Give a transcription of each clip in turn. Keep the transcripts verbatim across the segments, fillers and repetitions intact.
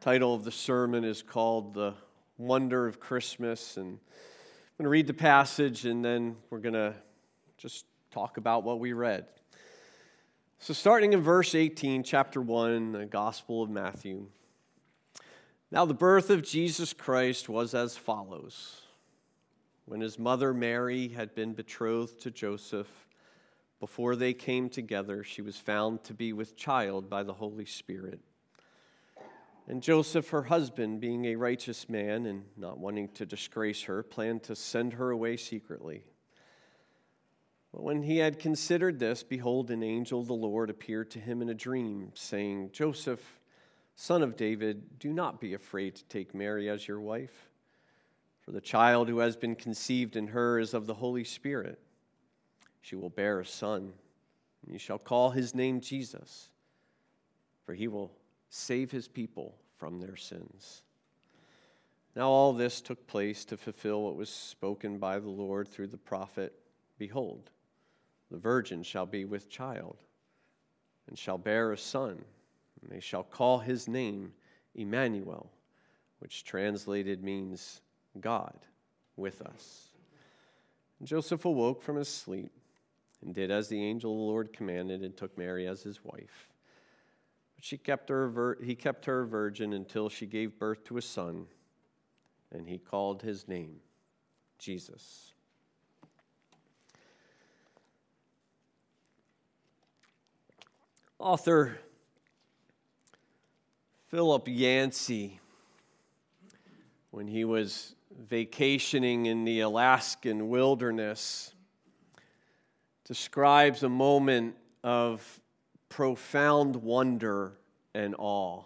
title of the sermon is called The Wonder of Christmas, and I'm going to read the passage and then we're going to just talk about what we read. So starting in verse eighteen, chapter one, the Gospel of Matthew. Now the birth of Jesus Christ was as follows. When his mother Mary had been betrothed to Joseph, before they came together, she was found to be with child by the Holy Spirit. And Joseph, her husband, being a righteous man and not wanting to disgrace her, planned to send her away secretly. But when he had considered this, behold, an angel of the Lord appeared to him in a dream, saying, Joseph, son of David, do not be afraid to take Mary as your wife, for the child who has been conceived in her is of the Holy Spirit. She will bear a son, and you shall call his name Jesus, for he will save his people from their sins. Now all this took place to fulfill what was spoken by the Lord through the prophet. Behold, the virgin shall be with child, and shall bear a son, and they shall call his name Emmanuel, which translated means God with us. And Joseph awoke from his sleep, and did as the angel of the Lord commanded, and took Mary as his wife. But she kept her vir- he kept her a virgin until she gave birth to a son, and he called his name Jesus. Author Philip Yancey, when he was vacationing in the Alaskan wilderness, describes a moment of profound wonder and awe.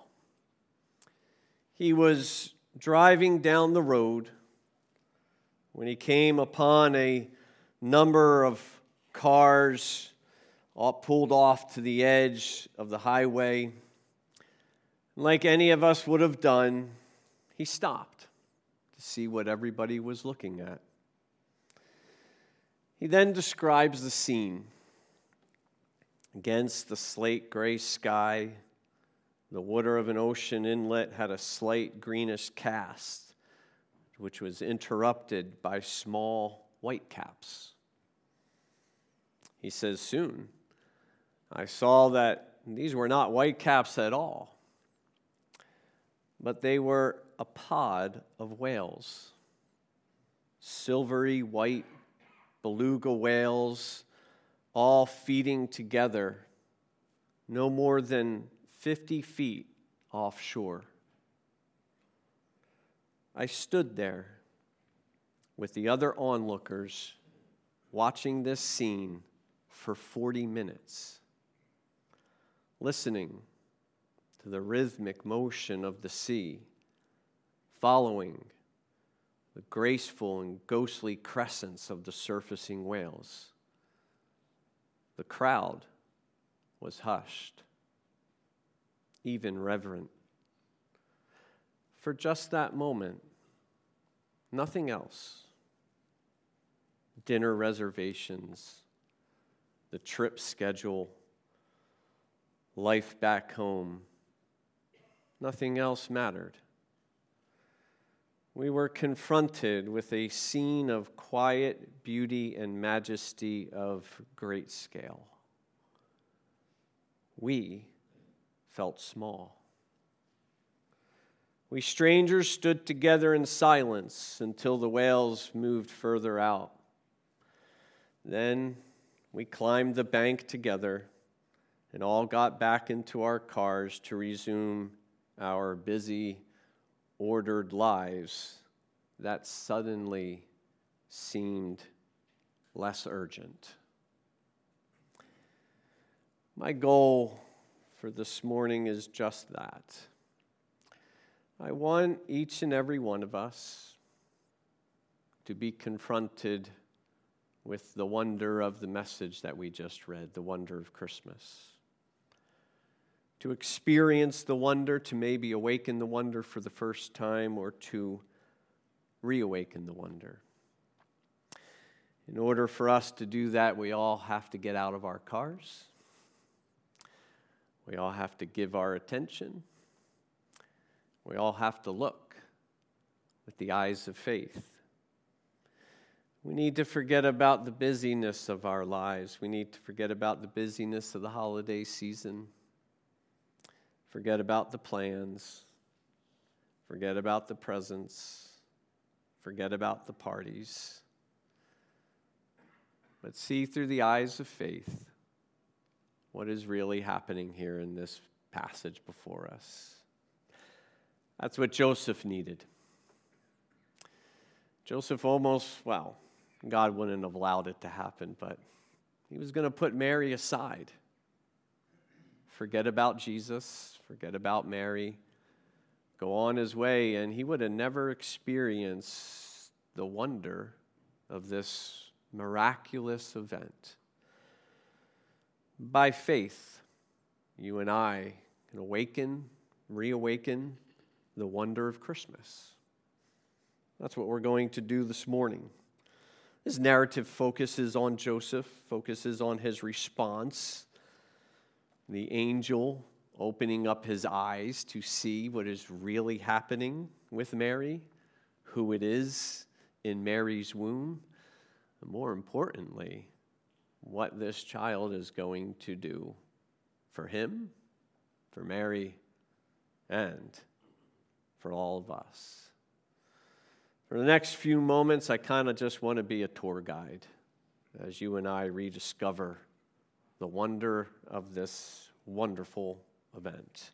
He was driving down the road when he came upon a number of cars all pulled off to the edge of the highway. Like any of us would have done, he stopped to see what everybody was looking at. He then describes the scene. Against the slate gray sky, the water of an ocean inlet had a slight greenish cast, which was interrupted by small white caps. He says, soon I saw that these were not white caps at all, but they were a pod of whales, silvery white beluga whales, all feeding together no more than fifty feet offshore. I stood there with the other onlookers watching this scene for forty minutes, listening to the rhythmic motion of the sea, following the graceful and ghostly crescents of the surfacing whales. The crowd was hushed, even reverent. For just that moment, nothing else. Dinner reservations, the trip schedule, life back home, nothing else mattered. We were confronted with a scene of quiet beauty and majesty of great scale. We felt small. We strangers stood together in silence until the whales moved further out. Then we climbed the bank together and all got back into our cars to resume our busy, ordered lives that suddenly seemed less urgent. My goal for this morning is just that. I want each and every one of us to be confronted with the wonder of the message that we just read, the wonder of Christmas. To experience the wonder, to maybe awaken the wonder for the first time, or to reawaken the wonder. In order for us to do that, we all have to get out of our cars. We all have to give our attention. We all have to look with the eyes of faith. We need to forget about the busyness of our lives. We need to forget about the busyness of the holiday season. Forget about the plans. Forget about the presents. Forget about the parties. But see through the eyes of faith what is really happening here in this passage before us. That's what Joseph needed. Joseph almost, well, God wouldn't have allowed it to happen, but he was going to put Mary aside. Forget about Jesus, forget about Mary, go on his way, and he would have never experienced the wonder of this miraculous event. By faith, you and I can awaken, reawaken the wonder of Christmas. That's what we're going to do this morning. This narrative focuses on Joseph, focuses on his response, the angel opening up his eyes to see what is really happening with Mary, who it is in Mary's womb, and more importantly, what this child is going to do for him, for Mary, and for all of us. For the next few moments, I kind of just want to be a tour guide as you and I rediscover the wonder of this wonderful event.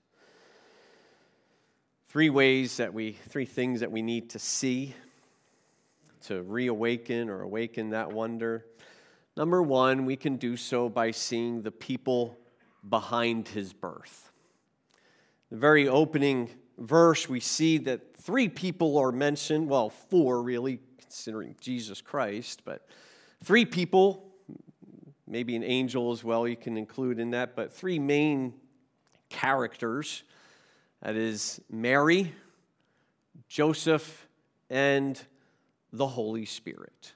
Three ways that we, three things that we need to see to reawaken or awaken that wonder. Number one, we can do so by seeing the people behind his birth. The very opening verse, we see that three people are mentioned, well, four really, considering Jesus Christ, but three people, maybe an angel as well you can include in that, but three main characters. That is Mary, Joseph, and the Holy Spirit.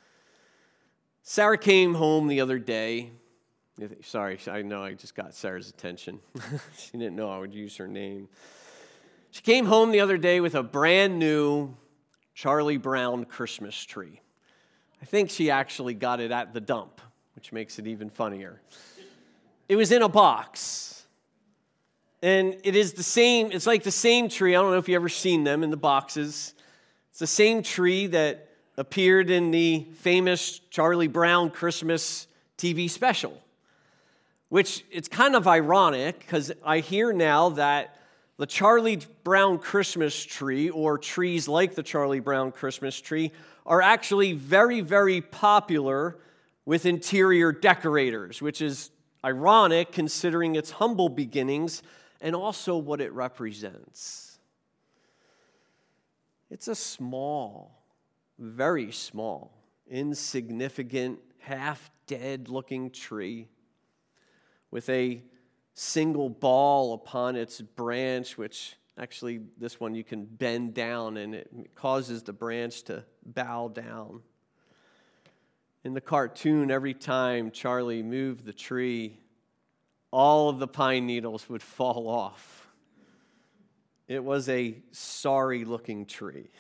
Sarah came home the other day. Sorry, I know I just got Sarah's attention. She didn't know I would use her name. She came home the other day with a brand new Charlie Brown Christmas tree. I think she actually got it at the dump, which makes it even funnier. It was in a box. And it is the same, it's like the same tree. I don't know if you've ever seen them in the boxes. It's the same tree that appeared in the famous Charlie Brown Christmas T V special, which it's kind of ironic because I hear now that the Charlie Brown Christmas tree, or trees like the Charlie Brown Christmas tree, are actually very, very popular with interior decorators, which is ironic considering its humble beginnings and also what it represents. It's a small, very small, insignificant, half-dead looking tree with a single ball upon its branch, which actually this one you can bend down and it causes the branch to bow down. In the cartoon, every time Charlie moved the tree, all of the pine needles would fall off. It was a sorry-looking tree.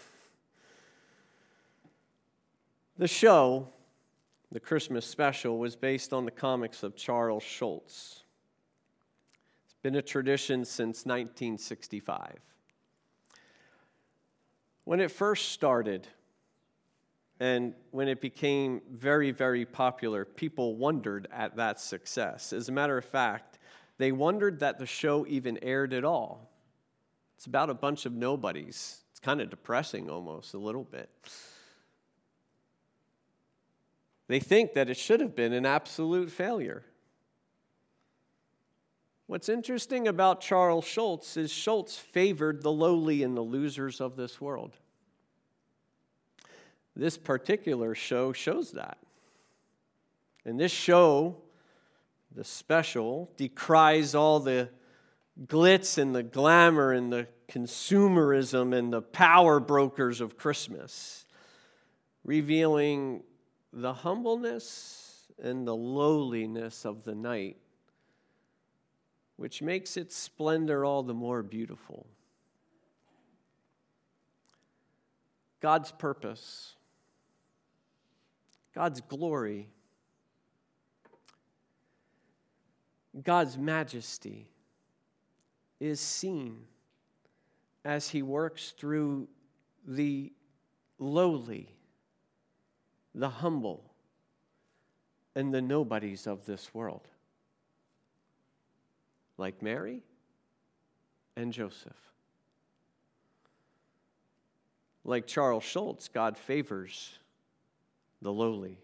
The show, the Christmas special, was based on the comics of Charles Schulz. It's been a tradition since nineteen sixty-five. When it first started, and when it became very, very popular, people wondered at that success. As a matter of fact, they wondered that the show even aired at all. It's about a bunch of nobodies. It's kind of depressing almost, a little bit. They think that it should have been an absolute failure. What's interesting about Charles Schulz is Schulz favored the lowly and the losers of this world. This particular show shows that. And this show, the special, decries all the glitz and the glamour and the consumerism and the power brokers of Christmas, revealing the humbleness and the lowliness of the night, which makes its splendor all the more beautiful. God's purpose, God's glory, God's majesty is seen as he works through the lowly, the humble, and the nobodies of this world, like Mary and Joseph. Like Charles Schulz, God favors the lowly.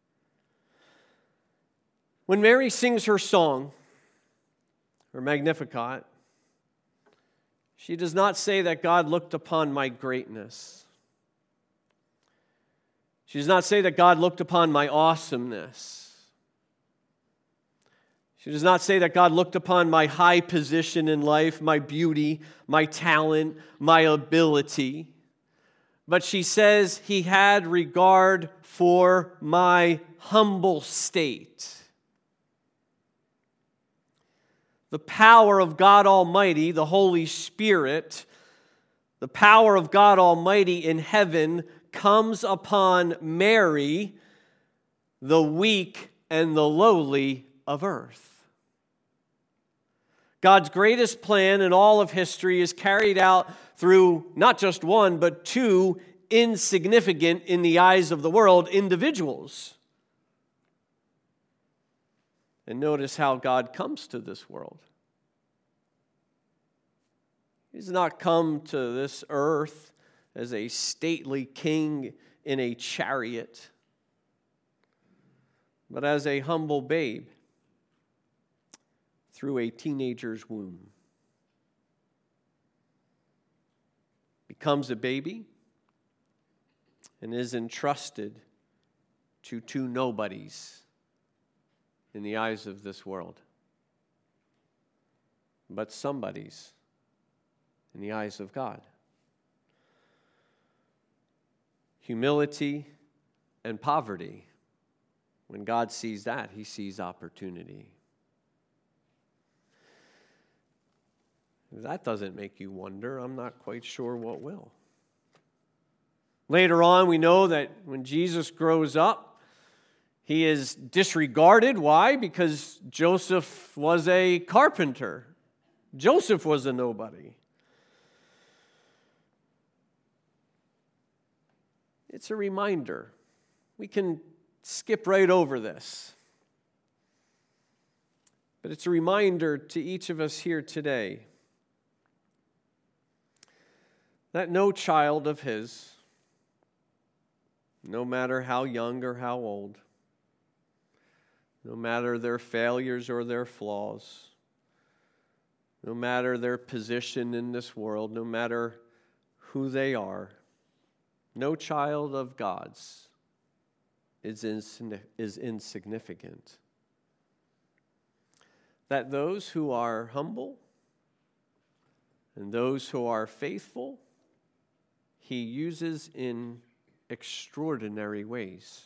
When Mary sings her song, her Magnificat, she does not say that God looked upon my greatness. She does not say that God looked upon my awesomeness. She does not say that God looked upon my high position in life, my beauty, my talent, my ability. But she says he had regard for my humble state. The power of God Almighty, the Holy Spirit, the power of God Almighty in heaven comes upon Mary, the weak and the lowly of earth. God's greatest plan in all of history is carried out through not just one, but two insignificant in the eyes of the world individuals. And notice how God comes to this world. He does not come to this earth as a stately king in a chariot, but as a humble babe through a teenager's womb. Becomes a baby and is entrusted to two nobodies in the eyes of this world, but somebodies in the eyes of God. Humility and poverty. When God sees that, he sees opportunity. If that doesn't make you wonder, I'm not quite sure what will. Later on, we know that when Jesus grows up, he is disregarded. Why? Because Joseph was a carpenter. Joseph was a nobody. It's a reminder. We can skip right over this. But it's a reminder to each of us here today that no child of his, no matter how young or how old, no matter their failures or their flaws, no matter their position in this world, no matter who they are, no child of God's is insignificant. That those who are humble and those who are faithful, he uses in extraordinary ways.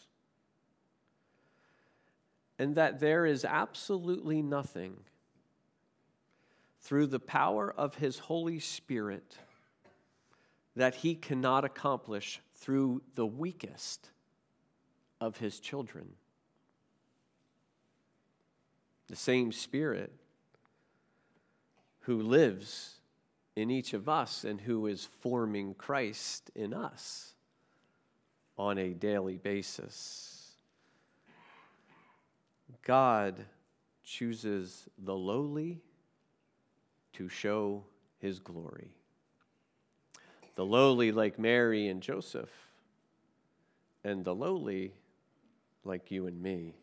And that there is absolutely nothing through the power of his Holy Spirit that he cannot accomplish through the weakest of his children. The same Spirit who lives in each of us and who is forming Christ in us on a daily basis. God chooses the lowly to show his glory. The lowly like Mary and Joseph, and the lowly like you and me.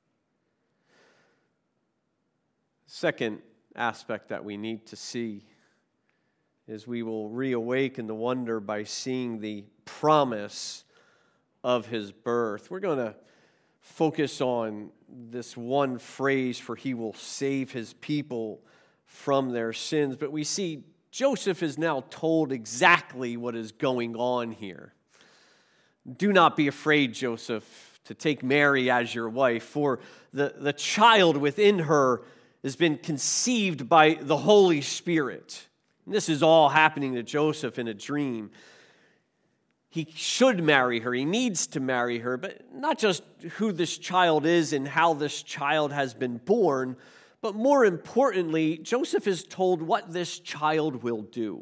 Second aspect that we need to see is we will reawaken the wonder by seeing the promise of his birth. We're going to focus on this one phrase, for he will save his people from their sins. But we see Joseph is now told exactly what is going on here. Do not be afraid, Joseph, to take Mary as your wife, for the, the child within her has been conceived by the Holy Spirit. And this is all happening to Joseph in a dream. he should marry her. He needs to marry her, but not just who this child is and how this child has been born, but more importantly, Joseph is told what this child will do.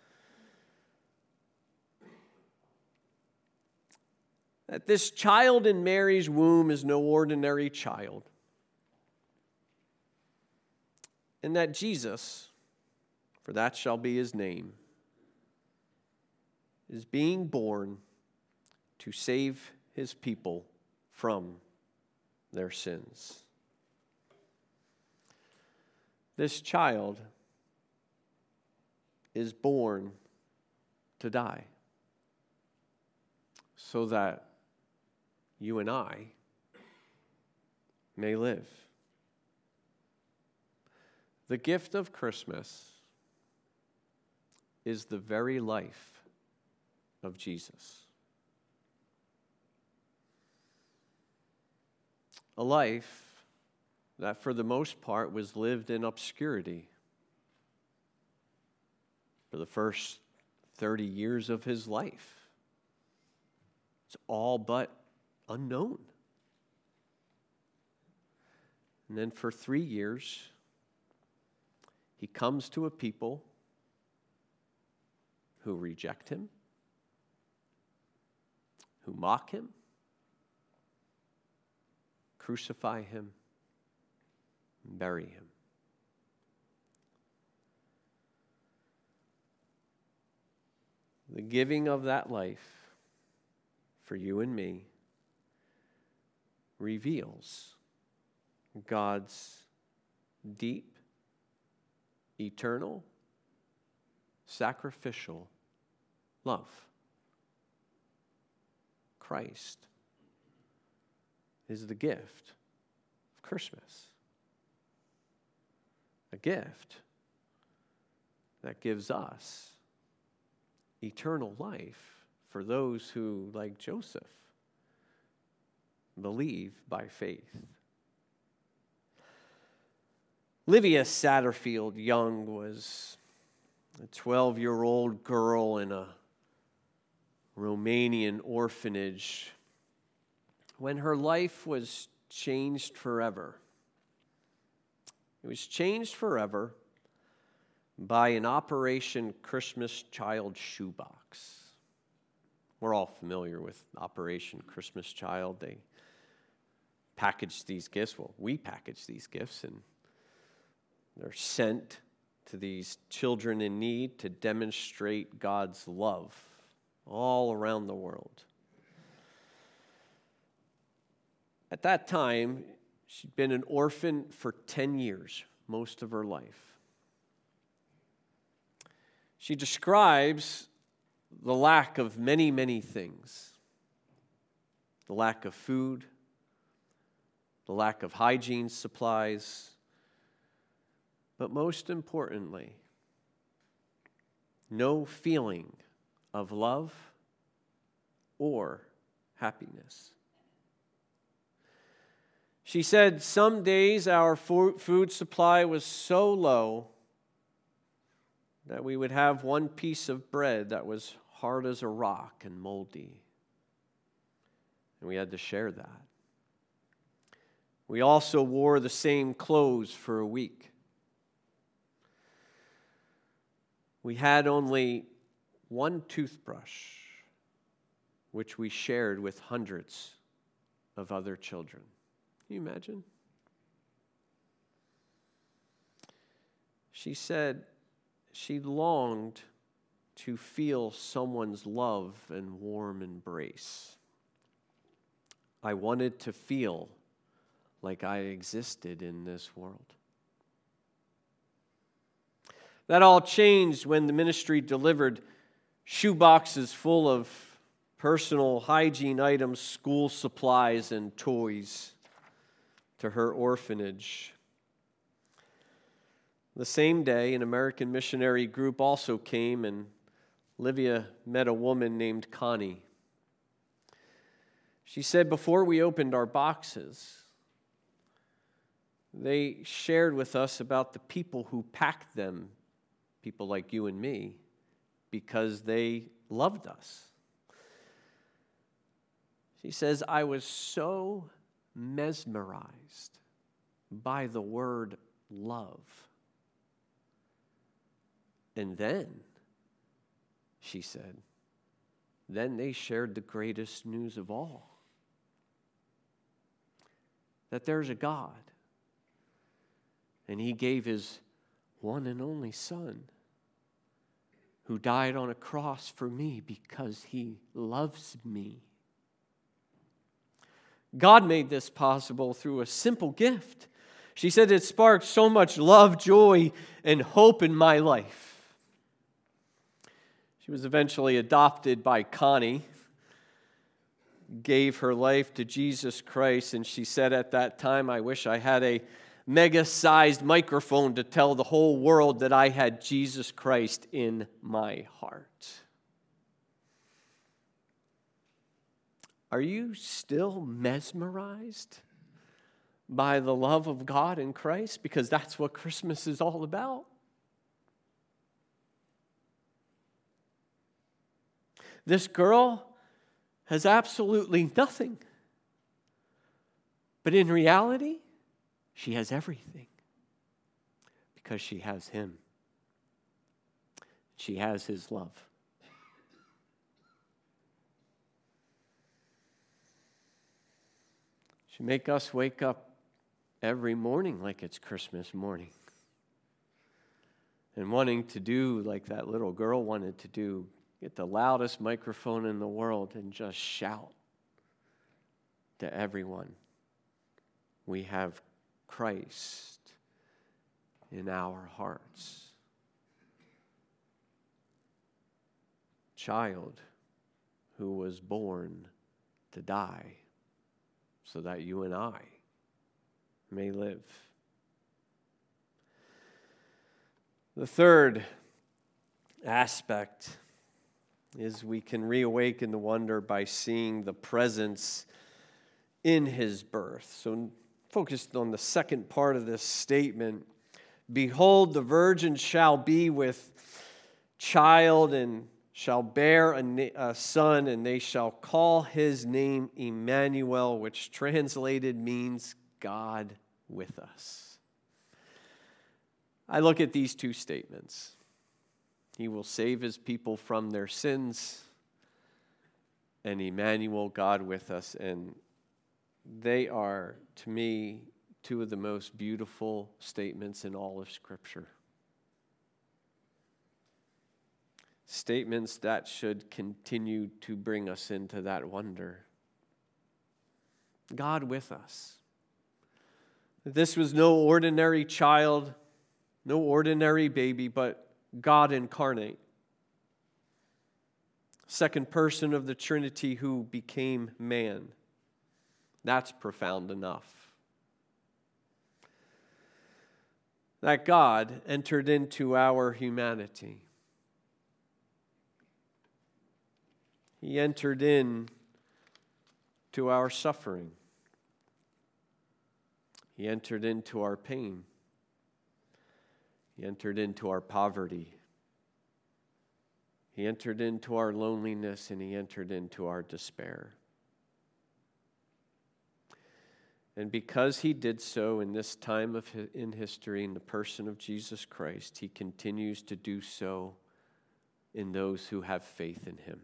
That this child in Mary's womb is no ordinary child. And that Jesus, for that shall be his name, is being born to save his people from their sins. This child is born to die so that you and I may live. The gift of Christmas is the very life of Jesus. A life that for the most part was lived in obscurity for the first thirty years of his life. It's all but unknown. And then for three years, he comes to a people who reject him, who mock him, crucify him, and bury him. The giving of that life for you and me reveals God's deep, eternal, sacrificial love. Christ is the gift of Christmas. A gift that gives us eternal life for those who, like Joseph, believe by faith. Livia Satterfield Young was a twelve-year-old girl in a Romanian orphanage when her life was changed forever. It was changed forever by an Operation Christmas Child shoebox. We're all familiar with Operation Christmas Child. They package these gifts. Well, we package these gifts, and they're sent to these children in need to demonstrate God's love all around the world. At that time, she'd been an orphan for ten years, most of her life. She describes the lack of many, many things. The lack of food, the lack of hygiene supplies, but most importantly, no feeling of love or happiness. She said, some days our food supply was so low that we would have one piece of bread that was hard as a rock and moldy. And we had to share that. We also wore the same clothes for a week. We had only one toothbrush, which we shared with hundreds of other children. Can you imagine? She said she longed to feel someone's love and warm embrace. I wanted to feel like I existed in this world. That all changed when the ministry delivered shoeboxes full of personal hygiene items, school supplies, and toys to her orphanage. The same day, an American missionary group also came, and Livia met a woman named Connie. She said, before we opened our boxes, they shared with us about the people who packed them, people like you and me, because they loved us. She says, I was so mesmerized by the word love. And then, she said, then they shared the greatest news of all. That there's a God. And he gave his one and only Son, who died on a cross for me because he loves me. God made this possible through a simple gift. She said it sparked so much love, joy, and hope in my life. She was eventually adopted by Connie, gave her life to Jesus Christ, and she said at that time, I wish I had a mega-sized microphone to tell the whole world that I had Jesus Christ in my heart. Are you still mesmerized by the love of God in Christ? Because that's what Christmas is all about. This girl has absolutely nothing. But in reality, she has everything. Because she has him. She has his love. She make us wake up every morning like it's Christmas morning. And wanting to do like that little girl wanted to do, get the loudest microphone in the world and just shout to everyone. We have Christ in our hearts. Child who was born to die so that you and I may live. The third aspect is we can reawaken the wonder by seeing the presence in his birth. So focused on the second part of this statement, behold, the virgin shall be with child and shall bear a, na- a son, and they shall call his name Emmanuel, which translated means God with us. I look at these two statements. He will save his people from their sins, and Emmanuel, God with us. And they are, to me, two of the most beautiful statements in all of Scripture. Statements that should continue to bring us into that wonder. God with us. This was no ordinary child, no ordinary baby, but God incarnate. Second person of the Trinity who became man. That's profound enough. That God entered into our humanity. He entered in to our suffering. He entered into our pain. He entered into our poverty. He entered into our loneliness, and he entered into our despair. And because he did so in this time of in history, in the person of Jesus Christ, he continues to do so in those who have faith in him.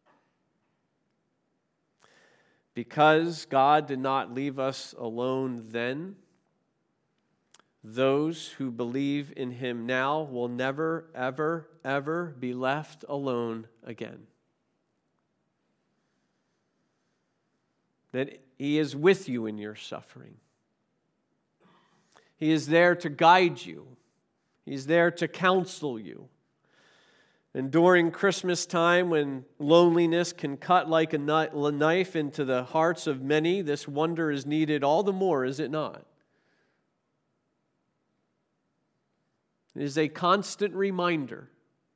Because God did not leave us alone then, those who believe in him now will never, ever, ever be left alone again. That he is with you in your suffering. He is there to guide you. He's there to counsel you. And during Christmas time, when loneliness can cut like a knife into the hearts of many, this wonder is needed all the more, is it not? It is a constant reminder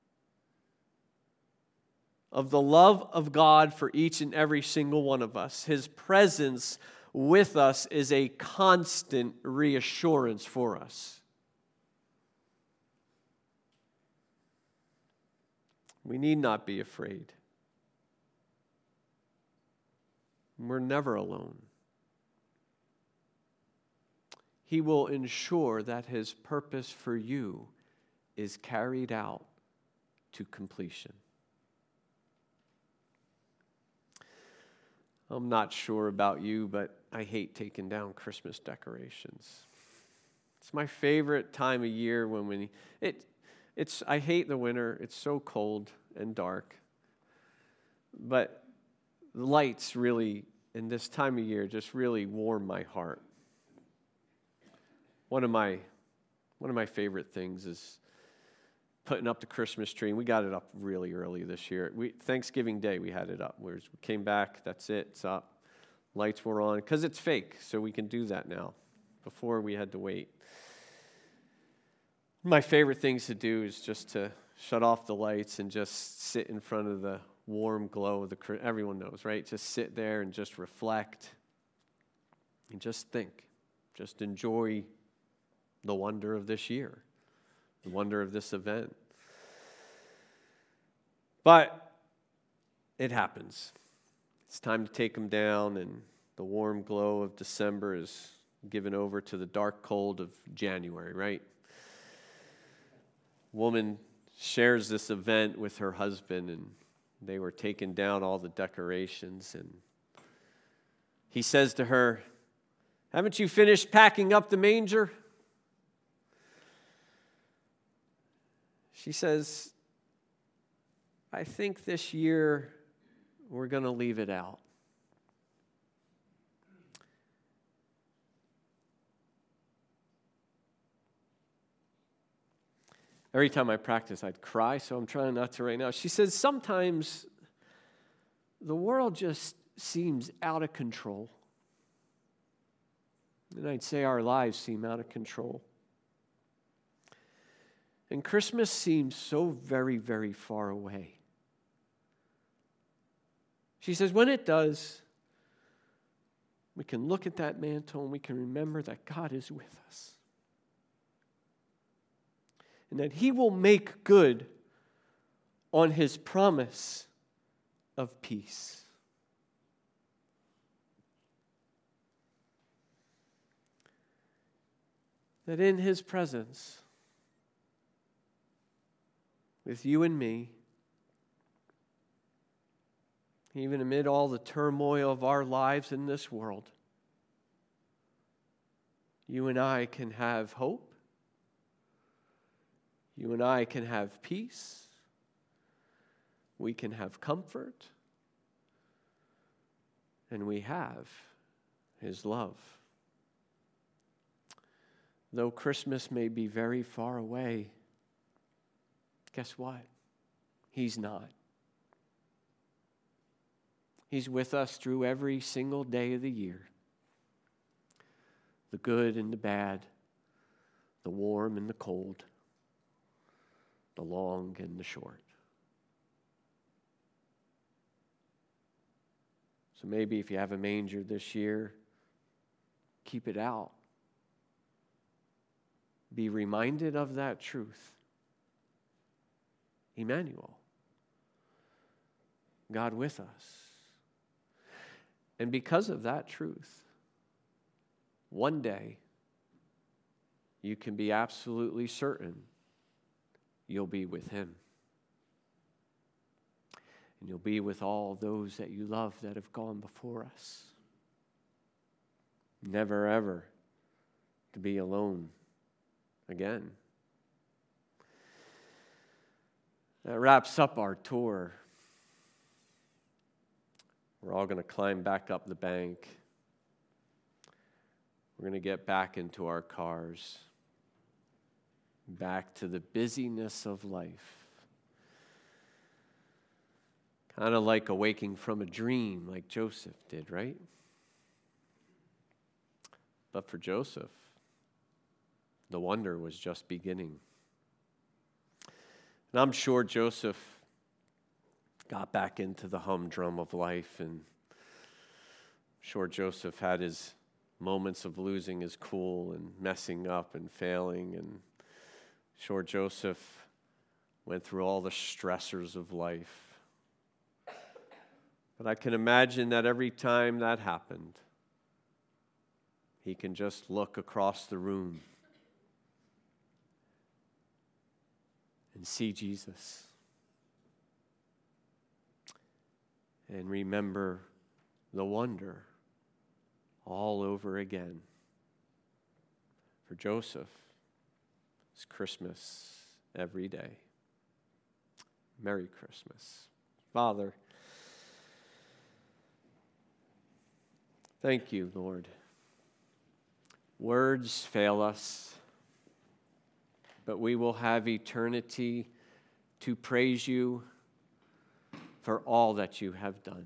of the love of God for each and every single one of us. His presence with us is a constant reassurance for us. We need not be afraid. We're never alone. He will ensure that his purpose for you is carried out to completion. I'm not sure about you, but I hate taking down Christmas decorations. It's my favorite time of year when we it it's I hate the winter. It's so cold and dark. But the lights really in this time of year just really warm my heart. One of my one of my favorite things is putting up the Christmas tree. And we got it up really early this year. We Thanksgiving Day we had it up. We came back, that's it, it's up. Lights were on because it's fake, so we can do that now. Before we had to wait. My favorite things to do is just to shut off the lights and just sit in front of the warm glow of the, everyone knows, right? Just sit there and just reflect and just think. Just enjoy the wonder of this year, the wonder of this event. But it happens. It's time to take them down, and the warm glow of December is given over to the dark cold of January, right? Woman shares this event with her husband, and they were taking down all the decorations, and he says to her, "Haven't you finished packing up the manger?" She says, "I think this year we're going to leave it out." Every time I practice, I'd cry, so I'm trying not to right now. She says, sometimes the world just seems out of control. And I'd say our lives seem out of control. And Christmas seems so very, very far away. She says, when it does, we can look at that mantle and we can remember that God is with us. And that he will make good on his promise of peace. That in his presence, with you and me, even amid all the turmoil of our lives in this world, you and I can have hope. You and I can have peace. We can have comfort. And we have his love. Though Christmas may be very far away, guess what? He's not. He's with us through every single day of the year. The good and the bad, the warm and the cold, the long and the short. So maybe if you have a manger this year, keep it out. Be reminded of that truth. Emmanuel, God with us. And because of that truth, one day you can be absolutely certain you'll be with him. And you'll be with all those that you love that have gone before us. Never ever to be alone again. That wraps up our tour. We're all going to climb back up the bank. We're going to get back into our cars. Back to the busyness of life. Kind of like awaking from a dream, like Joseph did, right? But for Joseph, the wonder was just beginning. And I'm sure Joseph got back into the humdrum of life, and I'm sure Joseph had his moments of losing his cool and messing up and failing, and sure, Joseph went through all the stressors of life. But I can imagine that every time that happened, he can just look across the room and see Jesus and remember the wonder all over again. For Joseph, it's Christmas every day. Merry Christmas. Father, thank you, Lord. Words fail us, but we will have eternity to praise you for all that you have done.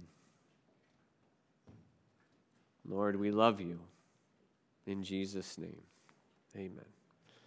Lord, we love you. In Jesus' name, amen.